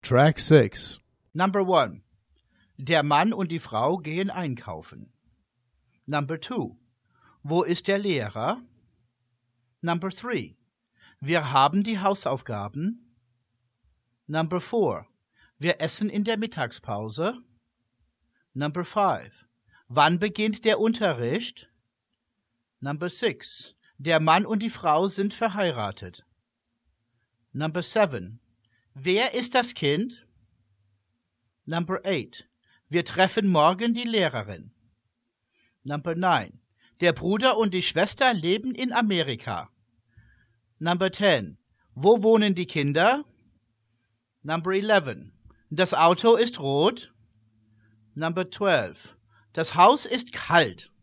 Track 6. Number 1. Der Mann und die Frau gehen einkaufen. Number 2. Wo ist der Lehrer? Number 3. Wir haben die Hausaufgaben. Number 4. Wir essen in der Mittagspause. Number 5. Wann beginnt der Unterricht? Number 6. Der Mann und die Frau sind verheiratet. Number 7. Wer ist das Kind? Number 8. Wir treffen morgen die Lehrerin. Number 9. Der Bruder und die Schwester leben in Amerika. Number 10. Wo wohnen die Kinder? Number 11. Das Auto ist rot. Number 12. Das Haus ist kalt.